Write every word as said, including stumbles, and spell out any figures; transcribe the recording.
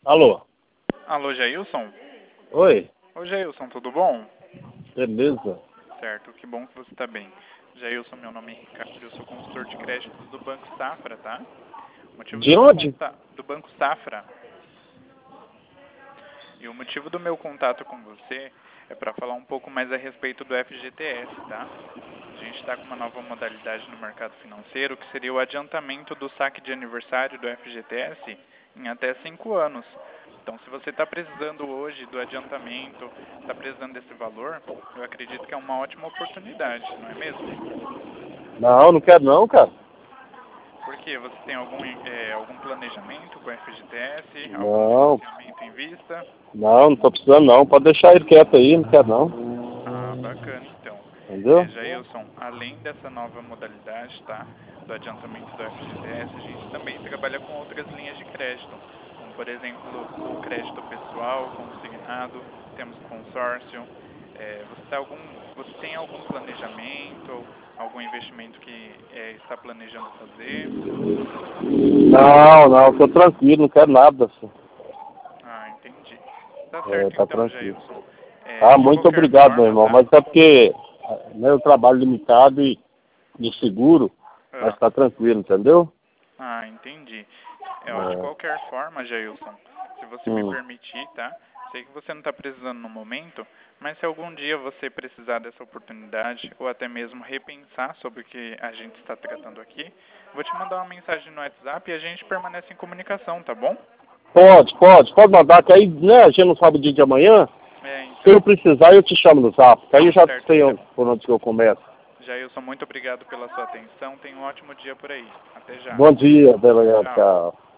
Alô? Alô, Jailson? Oi? Ô, Jailson, tudo bom? Beleza? Certo, que bom que você está bem. Jailson, meu nome é Ricardo, eu sou consultor de créditos do Banco Safra, tá? O motivo do De meu onde? contato... do Banco Safra. E o motivo do meu contato com você é para falar um pouco mais a respeito do F G T S, tá? A gente está com uma nova modalidade no mercado financeiro, que seria o adiantamento do saque de aniversário do F G T S em até cinco anos. Então, se você está precisando hoje do adiantamento, está precisando desse valor, eu acredito que é uma ótima oportunidade, não é mesmo? Não, não quero não, cara. Por quê? Você tem algum, é, algum planejamento com o F G T S, algum Não, financiamento em vista? não, não tô precisando não. Pode deixar ele quieto aí, não quero não. Ah, bacana então. É, Entendeu? Jailson, além dessa nova modalidade, tá, do adiantamento do F G T S, a gente também trabalha com outras linhas de crédito, como por exemplo o crédito pessoal, consignado, temos consórcio. É, você, tá algum, você tem algum planejamento, algum investimento que é, está planejando fazer? Não, não, tô tranquilo, não quero nada. Assim. Ah, entendi. Tá É, certo tá então, tranquilo. Jailson. É, Tá, de muito qualquer obrigado, meu forma, irmão. tá? Mas é porque né, eu trabalho limitado e de seguro, mas Ah, tá tranquilo, entendeu? ah, entendi. É, ó, de É. qualquer forma, Jailson, se você me Hum. permitir, tá? Sei que você não está precisando no momento, mas se algum dia você precisar dessa oportunidade ou até mesmo repensar sobre o que a gente está tratando aqui, vou te mandar uma mensagem no WhatsApp e a gente permanece em comunicação, tá bom? Pode, pode, pode mandar, que aí né, a gente não sabe o dia de amanhã. É, Se eu então. precisar, eu te chamo no zap, que aí eu Tá já certo, sei então. por onde que eu começo. Jailson, muito obrigado pela sua atenção. Tenha um ótimo dia por aí. Até já. Bom dia, Bela, Tchau. tchau.